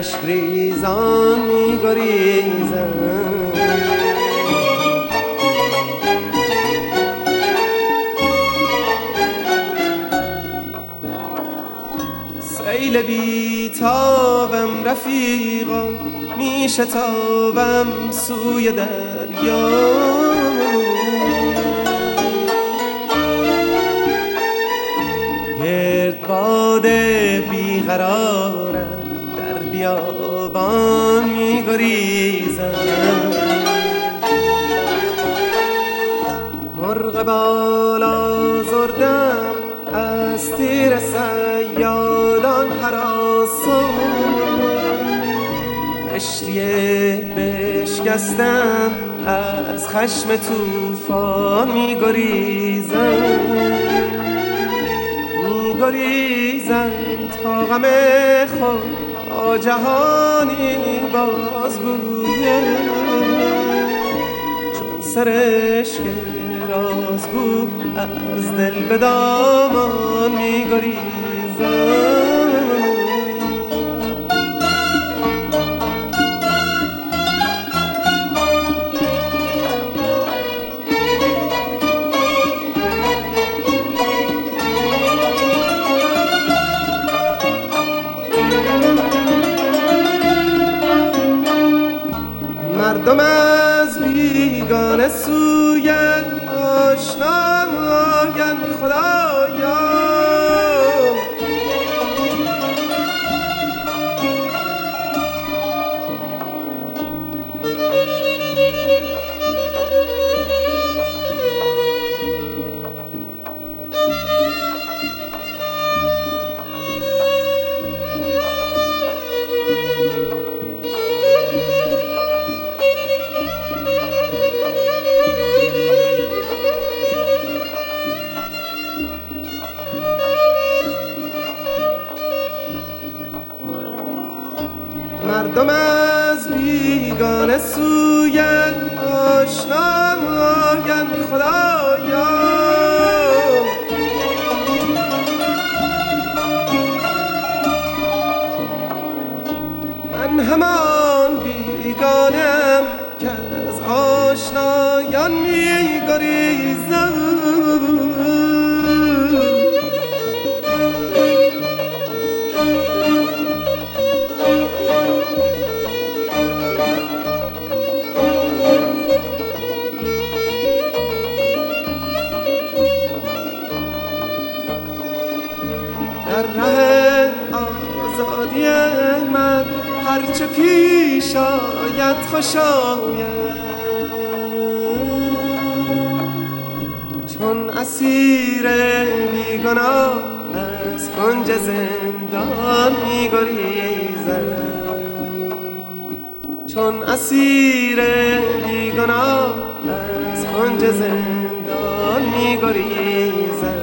اشک ریزان می‌گریزم. سیل بیتابم رفیقا، میشتابم سوی دریا. گردباد بیقرارم، در بیابان میگریزم. مرغ بالا زردم از تیر صیادان هراسان. کشتی بشکستم از خشم طوفان میگریزم. تا غم خود با جهانی بازگویم. چون سرشک رازگو از دل به دامان میگریزم. مردم از بیگانه سوی آشنا آیند خدایا. مردم از بیگانه سوی آشنا آیند خدایا. من همان بیگانه‌ام که از آشنایان میگریزم. در ره آزادی من هرچه پیش آید خوش آید. چون اسیر بیگناه از کنج زندان میگریزم. چون اسیر بیگناه از کنج زندان میگریزم.